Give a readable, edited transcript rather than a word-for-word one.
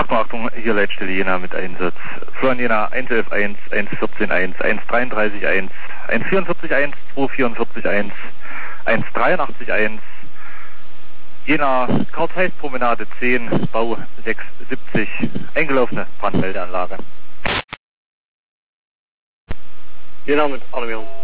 Achtung, hier Leitstelle Jena mit Einsatz. Florian Jena 111.1, 114.1, 133.1, 144.1, 244.1, 183.1. Jena Karl-Zeiss-Promenade 10, Bau 670, eingelaufene Brandmeldeanlage. Jena mit Alarmierung.